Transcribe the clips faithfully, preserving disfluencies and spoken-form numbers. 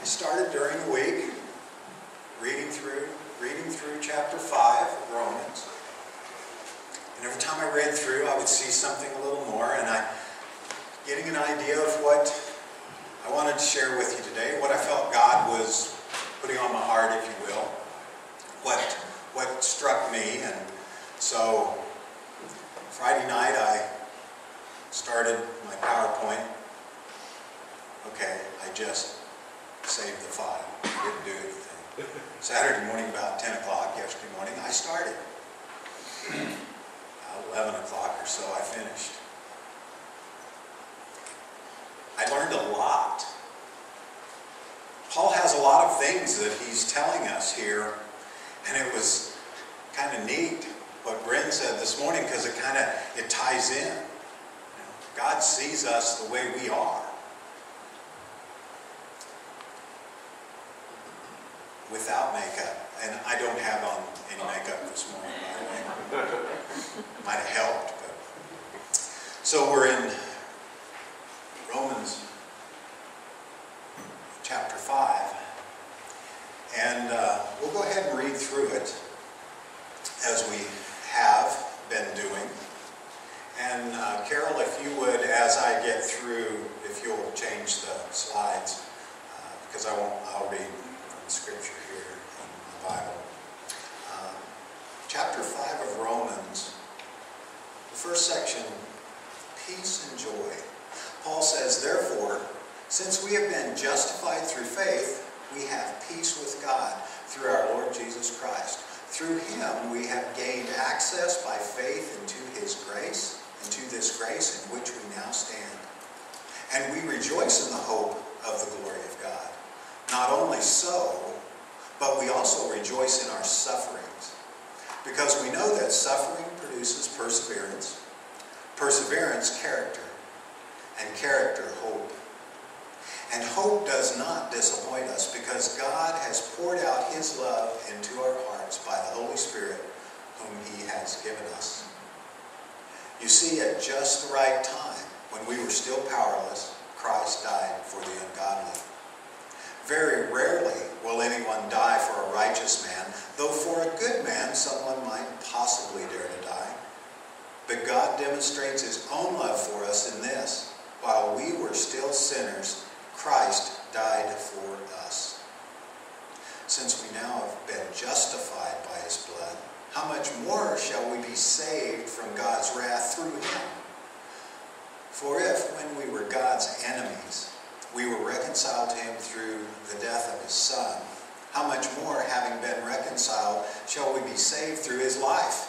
I started during the week reading through, reading through chapter five of Romans. And every time I read through, I would see something a little more, and I, getting an idea of what I wanted to share with you today, what I felt God was putting on my heart, if you will, what, what struck me. And so Friday night, I started my PowerPoint. Okay, I just saved the file. I didn't do anything. Saturday morning, about ten o'clock, yesterday morning, I started. eleven o'clock or so, I finished. I learned a lot. Paul has a lot of things that he's telling us here, and it was kind of neat what Bryn said this morning, because it kind of, it ties in. You know, God sees us the way we are. Without makeup, and I don't have on any makeup this morning, by the way. Might have helped, but. So we're in Romans chapter five, and uh, we'll go ahead and read through it as we have been doing. And uh, Carol, if you would, as I get through, if you'll change the slides, uh, because I won't, I'll read from Scripture here in the Bible. Uh, chapter five of Romans, the first section, peace and joy. Paul says, therefore, since we have been justified through faith, we have peace with God through our Lord Jesus Christ. Through him we have gained access by faith into his grace, into this grace in which we now stand. And we rejoice in the hope of the glory of God. Not only so, but we also rejoice in our sufferings, because we know that suffering produces perseverance, perseverance character, and character hope. And hope does not disappoint us, because God has poured out his love into our hearts by the Holy Spirit whom he has given us. You see, at just the right time, when we were still powerless, Christ died for the ungodly. Very rarely will anyone die for a righteous man, though for a good man someone might possibly dare to die. But God demonstrates his own love for us in this: while we were still sinners, Christ died for us. Since we now have been justified by his blood, how much more shall we be saved from God's wrath through him? For if, when we were God's enemies, we were reconciled to him through the death of his Son, how much more, having been reconciled, shall we be saved through his life?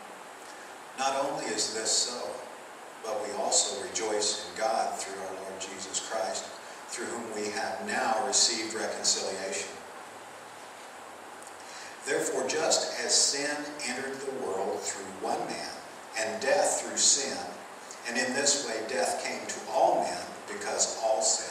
Not only is this so, but we also rejoice in God through our Lord Jesus Christ, through whom we have now received reconciliation. Therefore, just as sin entered the world through one man, and death through sin, and in this way death came to all men because all sinned.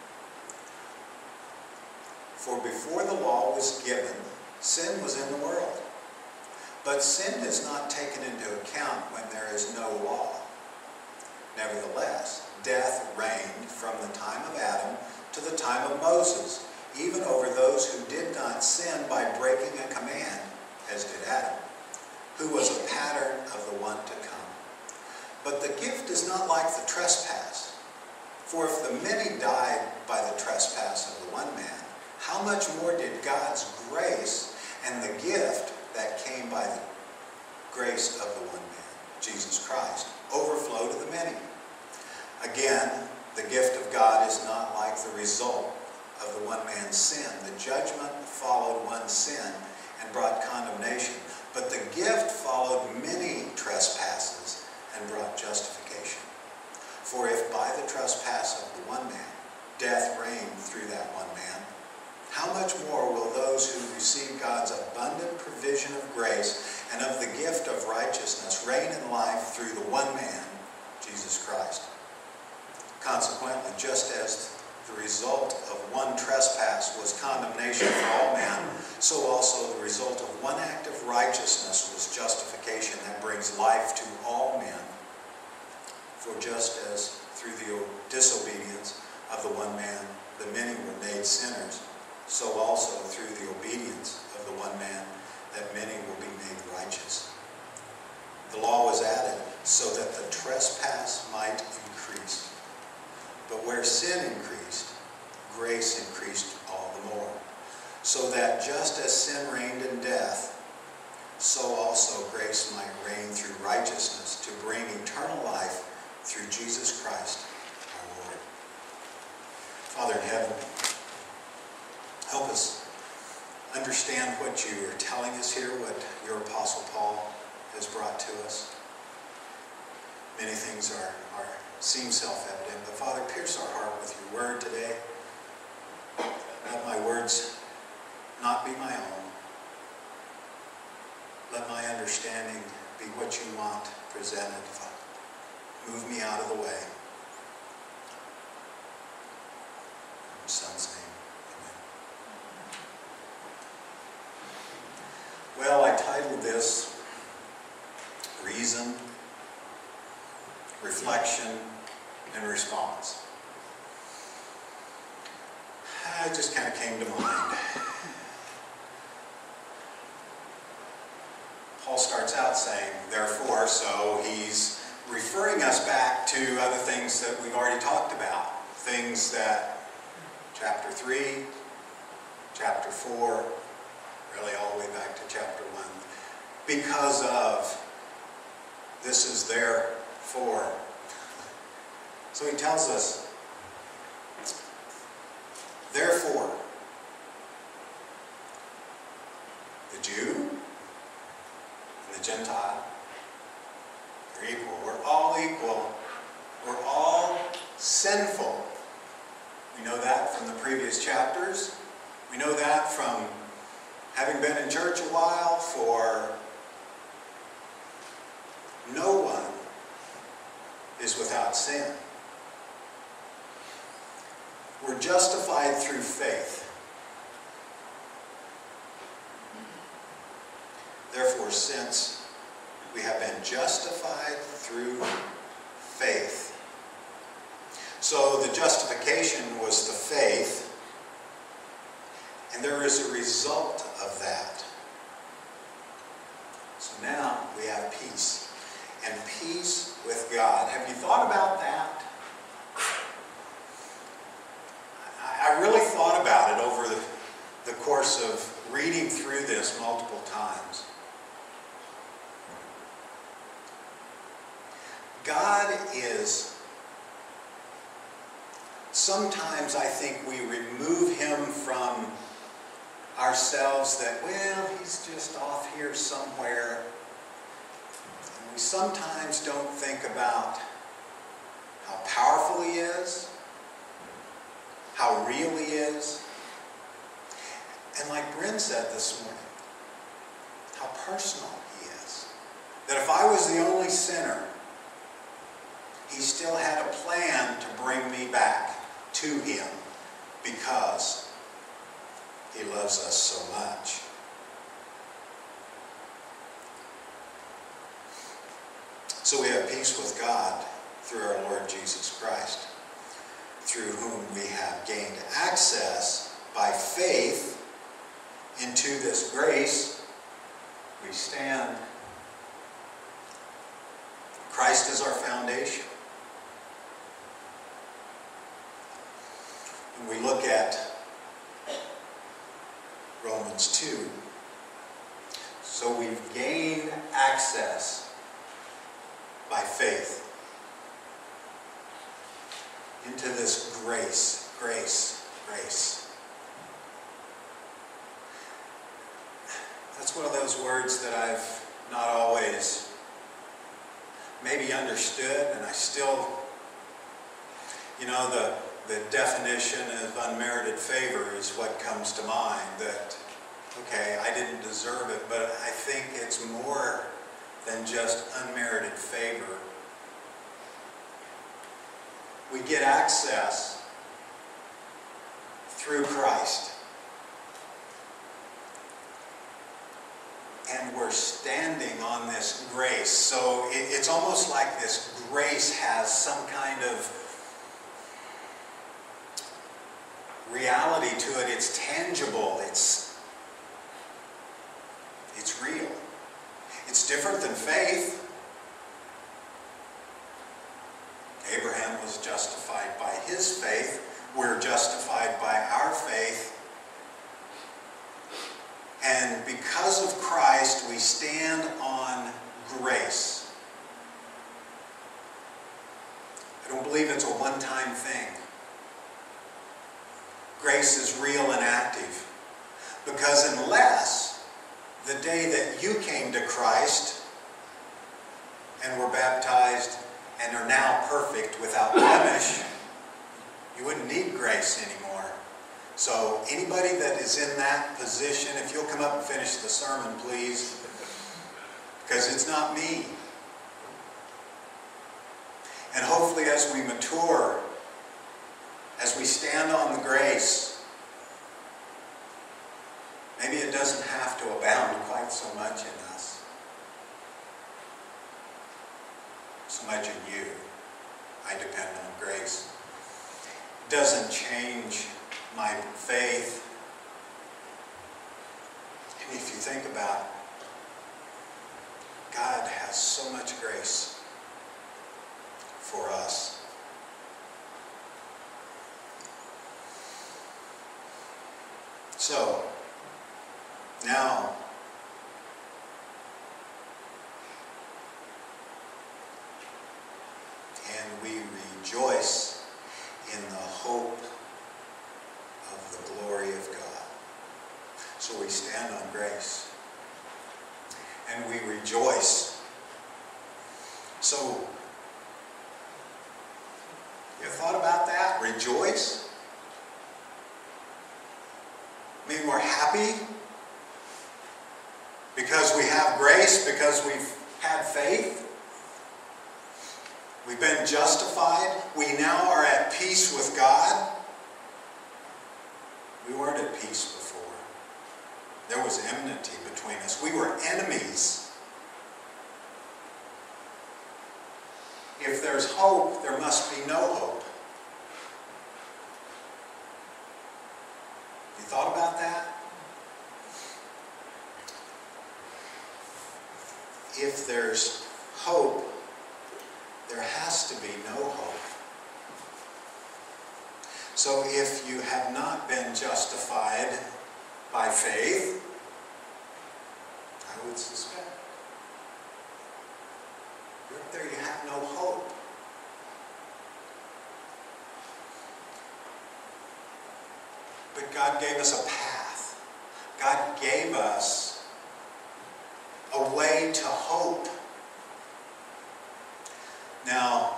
For before the law was given, sin was in the world. But sin is not taken into account when there is no law. Nevertheless, death reigned from the time of Adam to the time of Moses, even over those who did not sin by breaking a command, as did Adam, who was a pattern of the one to come. But the gift is not like the trespass. For if the many died by the trespass of the one man, how much more did God's grace and the gift that came by the grace of the one man, Jesus Christ, overflow to the many? Again, the gift of God is not like the result of the one man's sin. The judgment followed one sin and brought condemnation, but the gift followed many trespasses and brought justification. For if by the trespass of the one man death reigned through that one man, how much more will those who receive God's abundant provision of grace and of the gift of righteousness reign in life through the one man, Jesus Christ? Consequently, just as the result of one trespass was condemnation for all men, so also the result of one act of righteousness was justification that brings life to all men. For just as through the disobedience of the one man the many were made sinners, so also through the obedience of the one man, that many will be made righteous. The law was added so that the trespass might increase. But where sin increased, grace increased all the more. So that just as sin reigned in death, so also grace might reign through righteousness to bring eternal life through Jesus Christ our Lord. Father in heaven, help us understand what you are telling us here, what your Apostle Paul has brought to us. Many things are, are seem self-evident, but Father, pierce our heart with your word today. Let my words not be my own. Let my understanding be what you want presented, Father. Move me out of the way. In your Son's name, amen. Well, I titled this Reason, Reflection, and Response. It just kind of came to mind. Paul starts out saying, therefore, so he's referring us back to other things that we've already talked about. Things that chapter three, chapter four, really all the way back to chapter one. Because of this is therefore. So he tells us, therefore, the Jew and the Gentile are equal. We're all equal. We're all sinful. We know that from the previous chapters. We know that from having been in church a while. For no one is without sin. We're justified through faith. Therefore, since we have been justified through faith. So the justification was the faith, and there is a result of that. So now we have peace, and peace with God. Have you thought about that? I really thought about it over the, the course of reading through this multiple times. God is, sometimes I think we remove him from ourselves that, well, he's just off here somewhere. And we sometimes don't think about how powerful he is, how real he is. And like Bryn said this morning, how personal he is. That if I was the only sinner, he still had a plan to bring me back to him because he loves us so much. So we have peace with God through our Lord Jesus Christ, through whom we have gained access by faith into this grace we stand. Christ is our foundation. When we look at Romans two, so we've gained access by faith into this grace, grace, grace. That's one of those words that I've not always maybe understood, and I still, you know, the, the definition of unmerited favor is what comes to mind, that, okay, I didn't deserve it, but I think it's more than just unmerited favor. We get access through Christ. And we're standing on this grace. So it, it's almost like this grace has some kind of reality to it. It's tangible. It's, it's real. It's different than faith. Abraham was justified by his faith. We're justified by our faith. And because of Christ, we stand on grace. I don't believe it's a one-time thing. Grace is real and active. Because unless the day that you came to Christ and were baptized and are now perfect without blemish, you wouldn't need grace anymore. So anybody that is in that position, if you'll come up and finish the sermon, please, because it's not me. And hopefully as we mature, as we stand on the grace, maybe it doesn't have to abound quite so much in us. So much in you. I depend on grace. It doesn't change my faith. And if you think about it, God has so much grace for us. So, now, and we rejoice in the hope of the glory of God. So we stand on grace. And we rejoice. So, you ever thought about that? Rejoice? I mean, we're happy because we have grace, because we've had faith. We've been justified. We now are at peace with God. We weren't at peace before. There was enmity between us. We were enemies. If there's hope, there must be no hope. You thought about that? If there's hope, there has to be no hope. So if you have not been justified by faith, I would suspect right there you have no hope. But God gave us a path. God gave us a way to hope. Now,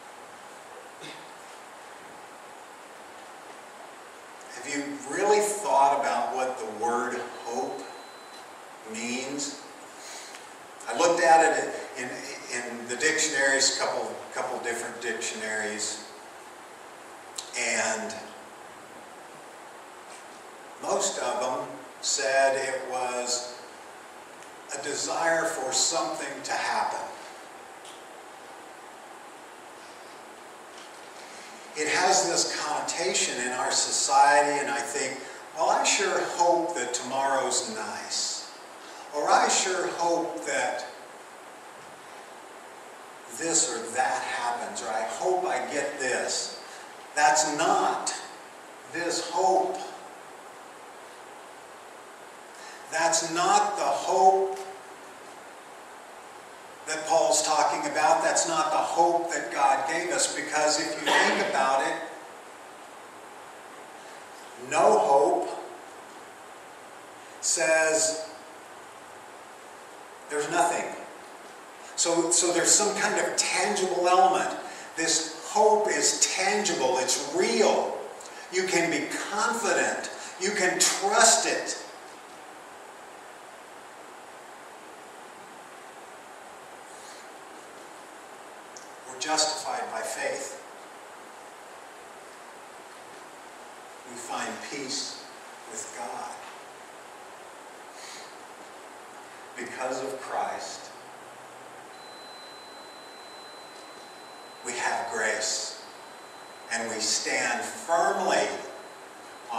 have you really thought about what the word hope means? I looked at it in, in the dictionaries, a couple, couple different dictionaries, and most of them said it was a desire for something to happen. It has this connotation in our society, and I think, well, I sure hope that tomorrow's nice. Or I sure hope that this or that happens, or I hope I get this. That's not this hope. That's not the hope that Paul's talking about. That's not the hope that God gave us, because if you think about it, no hope says there's nothing. So, so there's some kind of tangible element. This hope is tangible. It's real. You can be confident. You can trust it. We're justified by faith. We find peace with God. Because of Christ, we have grace, and we stand firmly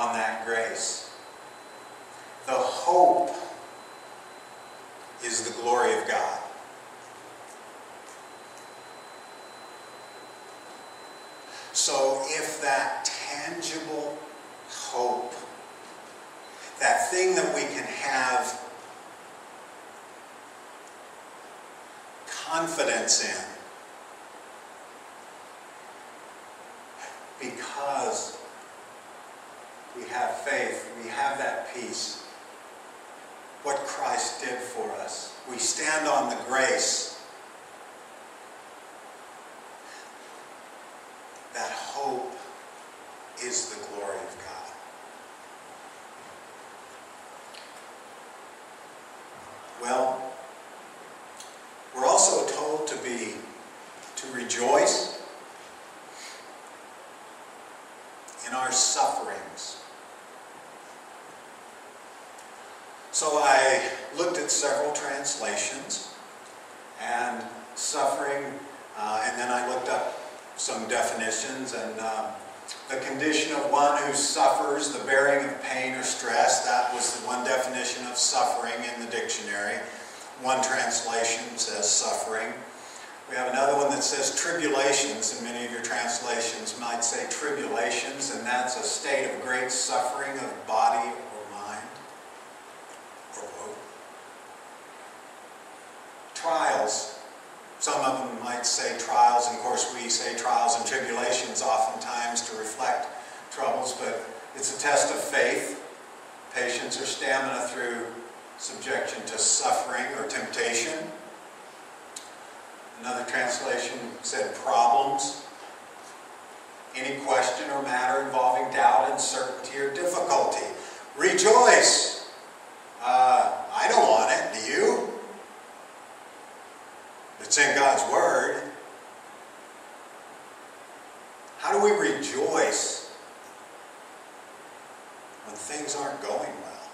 that thing that we can have confidence in because we have faith, we have that peace. What Christ did for us. We stand on the grace. That hope is the glory of God. Well, we're also told to be, to rejoice in our sufferings. So I looked at several translations and suffering, uh, and then I looked up some definitions, and uh, the condition of one who suffers the bearing of pain or stress, that was the one definition of suffering in the dictionary. One translation says suffering. We have another one that says tribulations, and many of your translations might say tribulations, and that's a state of great suffering of body or mind. Trials. Some of them might say trials, and of course we say trials and tribulations oftentimes to reflect troubles, but it's a test of faith, patience, or stamina through subjection to suffering or temptation. Another translation said problems. Any question or matter involving doubt, uncertainty, or difficulty. Rejoice! Uh, I don't want it, do you? It's in God's Word. How do we rejoice when things aren't going well?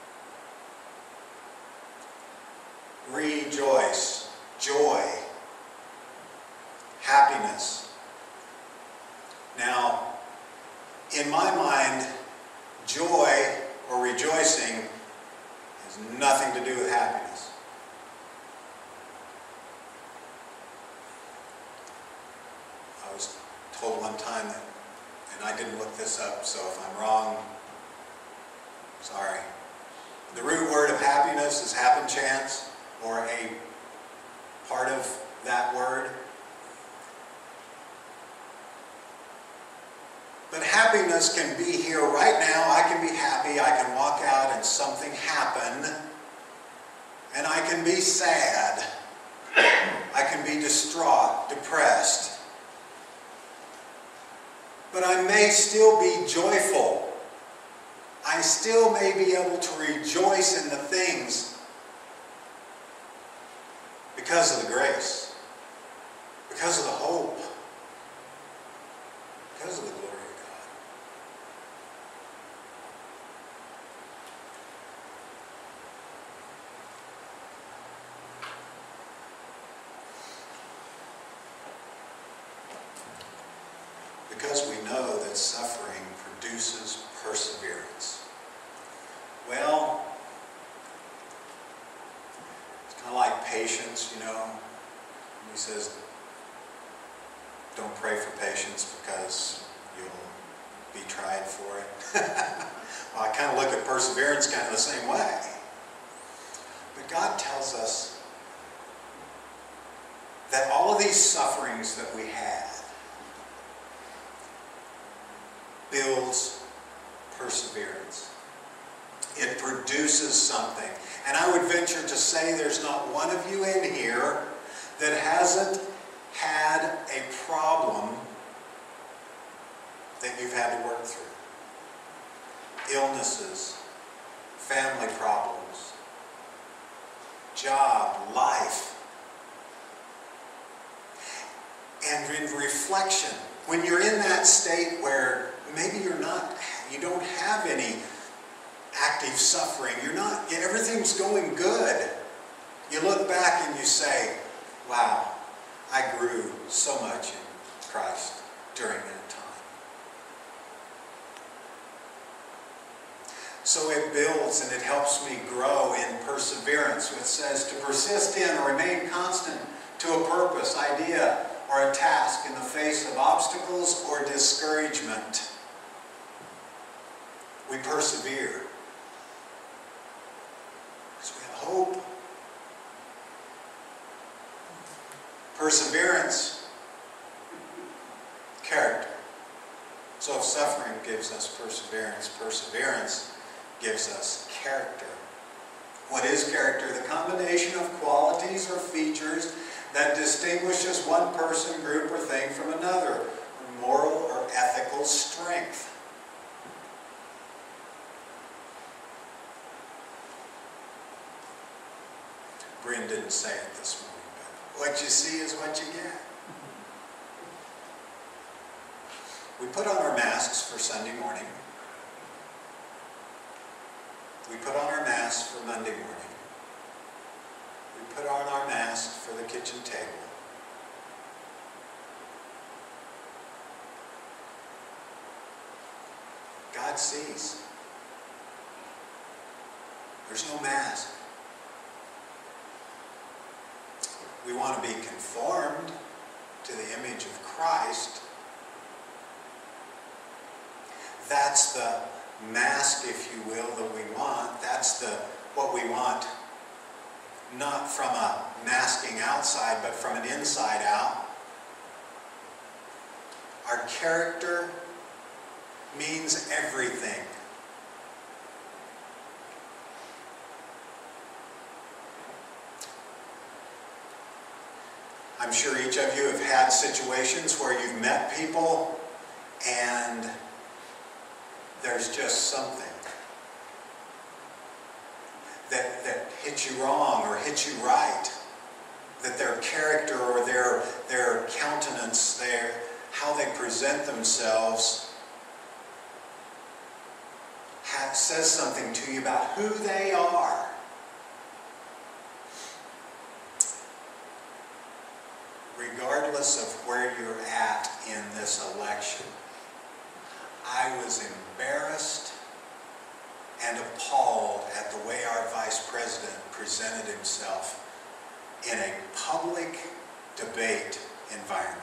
Rejoice, joy, happiness. Now, in my mind, joy or rejoicing has nothing to do with happiness. I was told one time that, and I didn't look this up, so if I'm wrong, sorry. The root word of happiness is happen chance, or a part of that word. But happiness can be here right now. I can be happy. I can walk out and something happen, and I can be sad. I can be distraught, depressed. But I may still be joyful. I still may be able to rejoice in the things because of the grace, because of the hope, because of the glory of God. Because we know that suffering produces perseverance. Well, it's kind of like patience, you know. He says, don't pray for patience because you'll be tried for it. Well, I kind of look at perseverance kind of the same way. But God tells us that all of these sufferings that we had builds perseverance. It produces something. And I would venture to say there's not one of you in here that hasn't had a problem that you've had to work through. Illnesses, family problems, job, life. And in reflection, when you're in that state where maybe you're not, you don't have any active suffering, you're not, everything's going good. You look back and you say, wow, I grew so much in Christ during that time. So it builds and it helps me grow in perseverance, which says to persist in or remain constant to a purpose, idea, or a task in the face of obstacles or discouragement. We persevere. Perseverance, character. So if suffering gives us perseverance, perseverance gives us character. What is character? The combination of qualities or features that distinguishes one person, group, or thing from another. Moral or ethical strength. Bryn didn't say it this morning, but what you see is what you get. We put on our masks for Sunday morning. We put on our masks for Monday morning. We put on our masks for the kitchen table. God sees. There's no mask. We want to be conformed to the image of Christ. That's the mask, if you will, that we want. That's the what we want, not from a masking outside, but from an inside out. Our character means everything. I'm sure each of you have had situations where you've met people and there's just something that, that hits you wrong or hits you right. That their character or their, their countenance, their, how they present themselves have, says something to you about who they are. Regardless of where you're at in this election, I was embarrassed and appalled at the way our vice president presented himself in a public debate environment.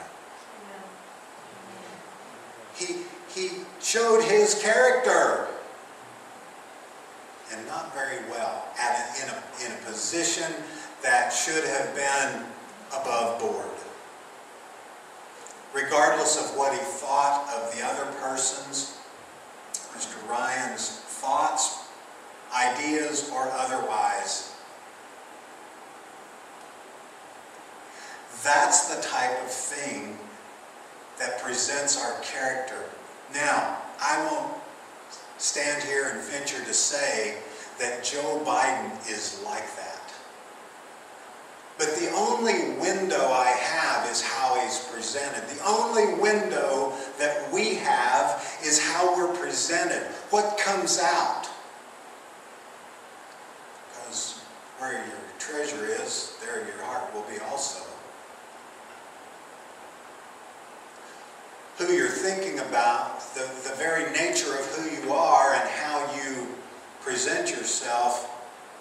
He, he showed his character, and not very well, at a, in, a, in a position that should have been above board. Regardless of what he thought of the other persons, Mister Ryan's thoughts, ideas, or otherwise, that's the type of thing that presents our character. Now, I won't stand here and venture to say that Joe Biden is like that. But the only window I have is how he's presented. The only window that we have is how we're presented. What comes out. Because where your treasure is, there your heart will be also. Who you're thinking about, the, the very nature of who you are and how you present yourself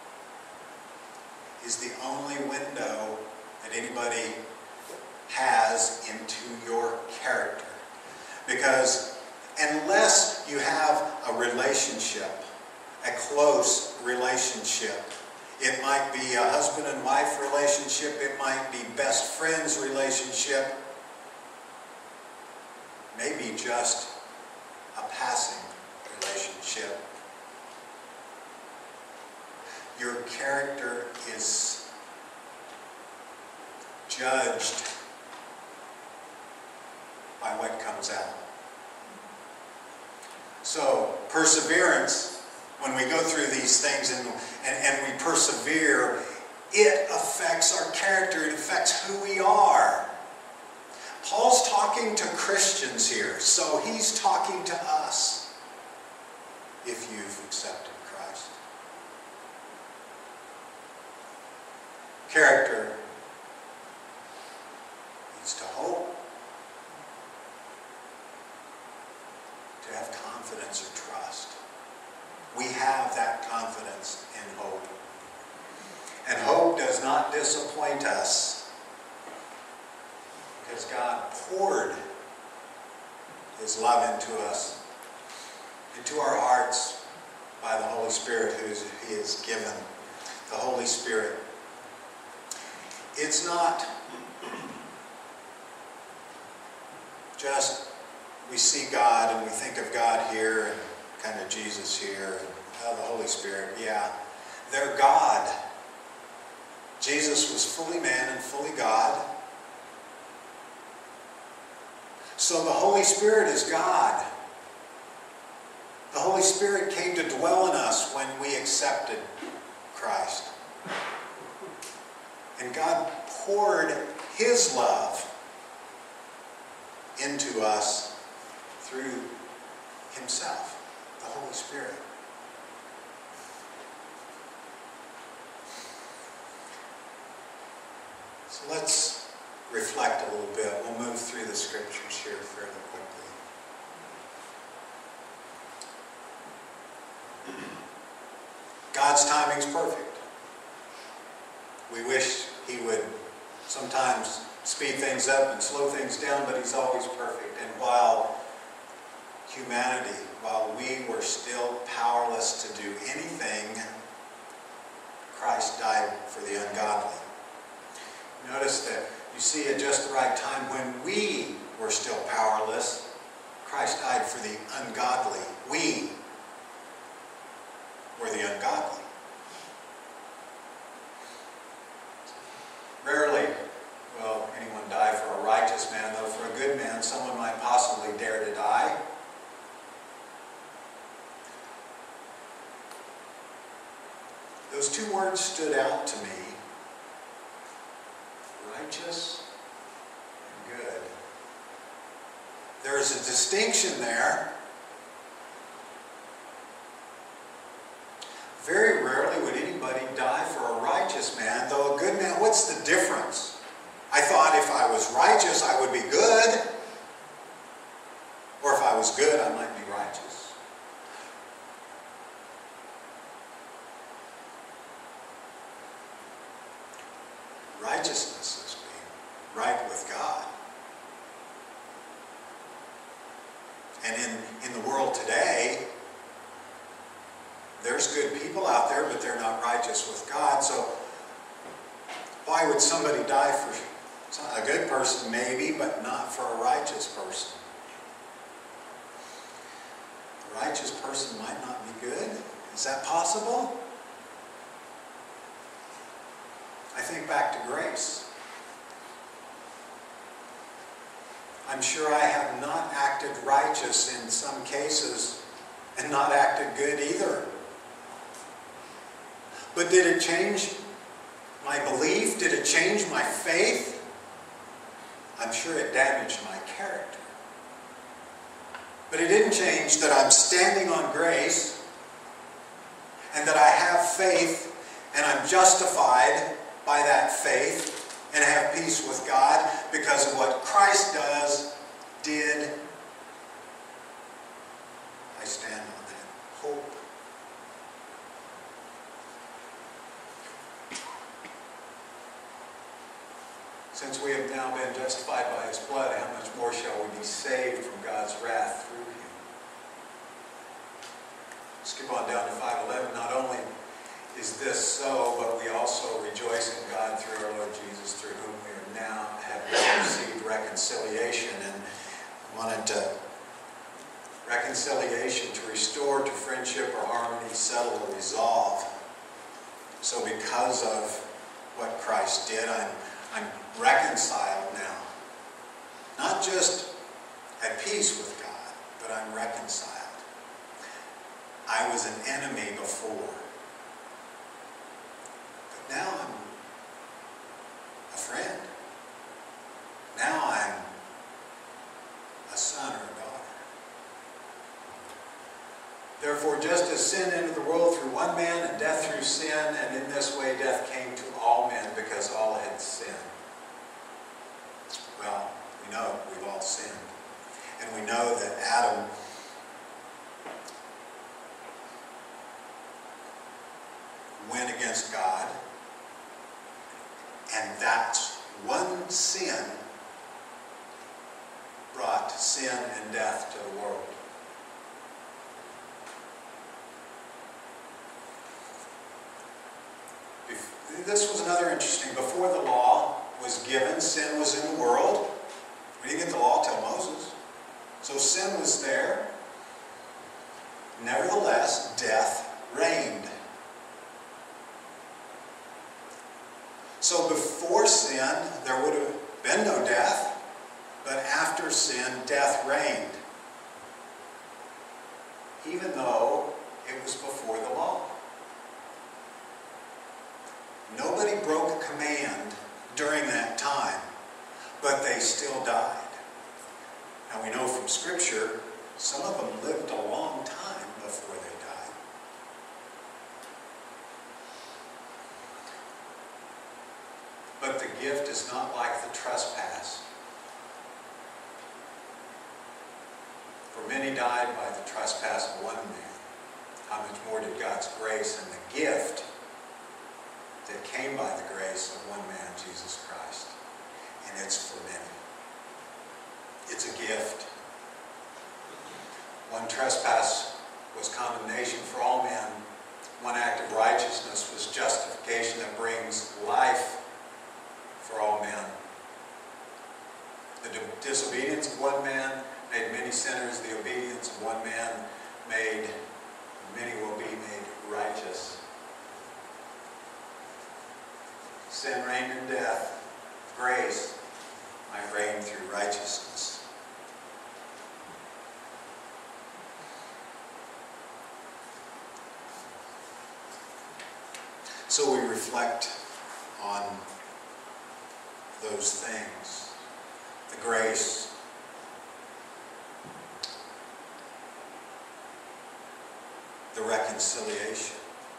is the only window that anybody has into your character. Because unless you have a relationship, a close relationship, it might be a husband and wife relationship, it might be best friends relationship, maybe just a passing relationship. Your character is judged by what comes out. So, perseverance, when we go through these things and, and, and we persevere, it affects our character, it affects who we are. Paul's talking to Christians here, so he's talking to us if you've accepted Christ. Character leads to hope, to have confidence or trust. We have that confidence in hope. And hope does not disappoint us because God poured His love into us, into our hearts by the Holy Spirit who He has given. The Holy Spirit. It's not just we see God and we think of God here and kind of Jesus here and oh, the Holy Spirit. Yeah, they're God. Jesus was fully man and fully God. So the Holy Spirit is God. The Holy Spirit came to dwell in us when we accepted Christ. And God poured His love into us through Himself, the Holy Spirit. So let's reflect a little bit. We'll move through the scriptures here fairly quickly. God's timing's perfect. We wish He would sometimes speed things up and slow things down, but He's always perfect. And while humanity, while we were still powerless to do anything, Christ died for the ungodly. Notice that you see at just the right time when we were still powerless, Christ died for the ungodly. We were the ungodly. Rarely will anyone die for a righteous man, though for a good man someone might possibly dare to die. Those two words stood out to me. Righteous and good. There is a distinction there. Very rarely would anybody die for a righteous man, though a good man, what's the difference? I thought if I was righteous, I would be good. Or if I was good, I might be righteous. Righteousness is being right with God. And in, in the world today, there's good people out there, but they're not righteous with God. So why would somebody die for a good person? Maybe, but not for a righteous person. A righteous person might not be good. Is that possible? I think back to grace. I'm sure I have not acted righteous in some cases and not acted good either. But did it change my belief? Did it change my faith? I'm sure it damaged my character. But it didn't change that I'm standing on grace and that I have faith and I'm justified by that faith and have peace with God because of what Christ does, did. I stand on that hope. Since we have now been justified by His blood, how much more shall we be saved from God's wrath through Him? Skip on down to five eleven. Not only is this so, but we also rejoice in God through our Lord Jesus, through whom we are now have now received reconciliation. And I wanted to reconciliation to restore to friendship or harmony, settle or resolve. So because of what Christ did, I'm I'm reconciled now. Not just at peace with God, but I'm reconciled. I was an enemy before. But now I'm a friend. Now I'm a son or a daughter. Therefore, just as sin entered the world through one man and death through sin, and in this way death came to all men because all had sinned. Well, we know we've all sinned. And we know that Adam went against God, and that one sin brought sin and death to the world. This was another interesting. Before the law was given, sin was in the world. We didn't get the law till Moses. So sin was there. Nevertheless, death reigned. So before sin, there would have been no death, but after sin, death reigned. Even though it was before the law. Nobody broke a command during that time, but they still died. Now we know from Scripture, some of them lived a long time before they died. But the gift is not like the trespass. For many died by the trespass of one man. How much more did God's grace and the gift that came by the grace of one man, Jesus Christ. And it's for many. It's a gift. One trespass was condemnation for all men. One act of righteousness was justification that brings life for all men. The disobedience of one man made many sinners. The obedience of one man made many will be made righteous. Sin reigned in death. Grace might reign through righteousness. So we reflect on those things. The grace. The reconciliation.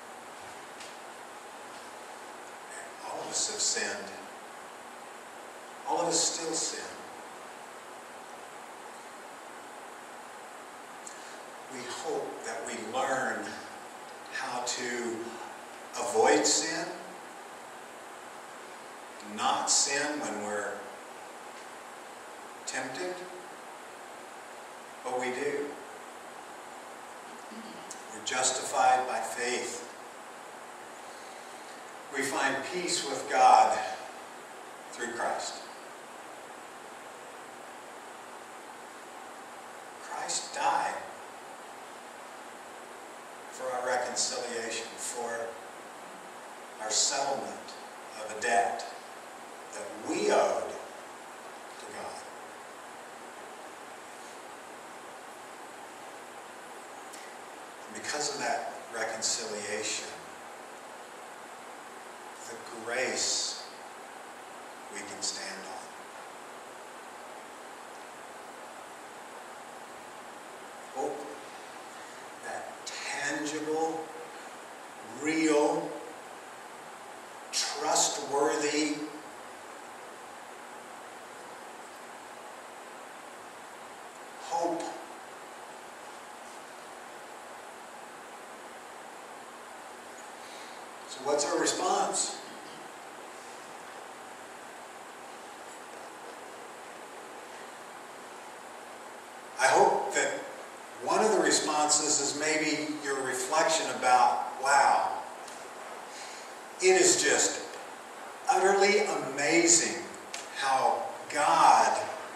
All of us have sinned. All of us still sin. We hope that we learn how to avoid sin, not sin when we're tempted, but we do. We're justified by faith. We find peace with God through Christ. Christ died for our reconciliation, for our settlement of a debt that we owed to God. And because of that reconciliation, the grace we can stand on. Hope, that tangible, real, trustworthy, hope. So what's our response? I hope that one of the responses is maybe your reflection about, wow, it is just utterly amazing how God,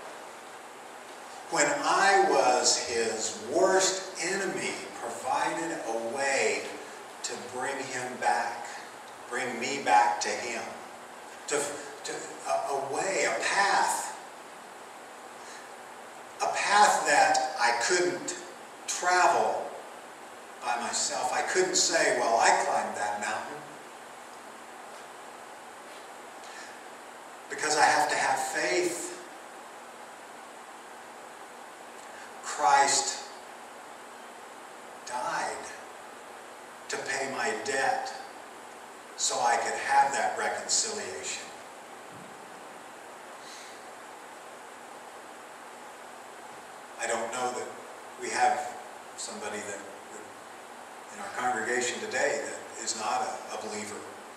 when I was his worst enemy, provided a way to bring him back, bring me back to him, to, to a, a way, a path, a path that I couldn't travel by myself. I couldn't say, well, I climbed that mountain. Because I have to have faith. Christ died to pay my debt so I could have that reconciliation. I don't know that we have somebody that, that in our congregation today that is not a, a believer.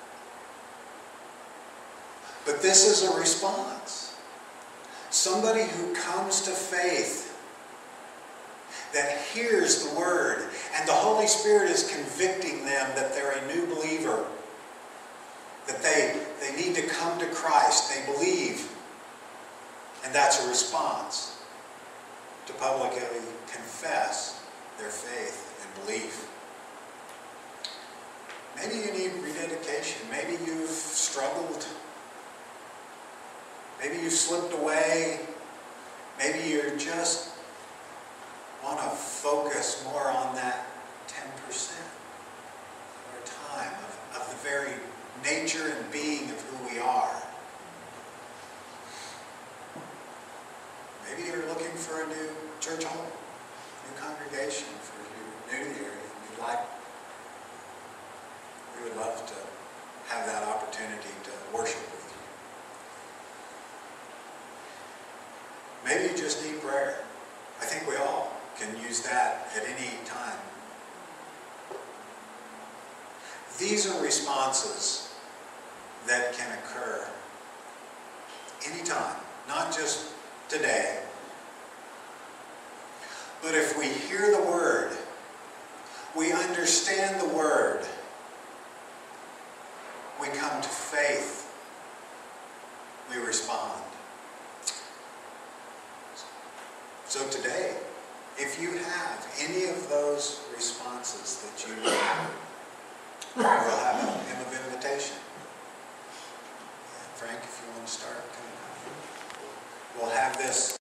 But this is a response. Somebody who comes to faith, that hears the word, and the Holy Spirit is convicting them that they're a new believer, that they, they need to come to Christ, they believe, and that's a response. to publicly confess their faith and belief. Maybe you need rededication. Maybe you've struggled. Maybe you've slipped away. Maybe you just want to focus more on that ten percent of our time, of, of the very nature and being of who we are. Maybe you're looking for a new church home, a new congregation for your new year. You'd like, we would love to have that opportunity to worship with you. Maybe you just need prayer. I think we all can use that at any time. These are responses that can occur anytime, not just today. But if we hear the word, we understand the word, we come to faith, we respond. So today, if you have any of those responses that you need, we'll have a hymn of invitation. Frank, if you want to start, we'll have this.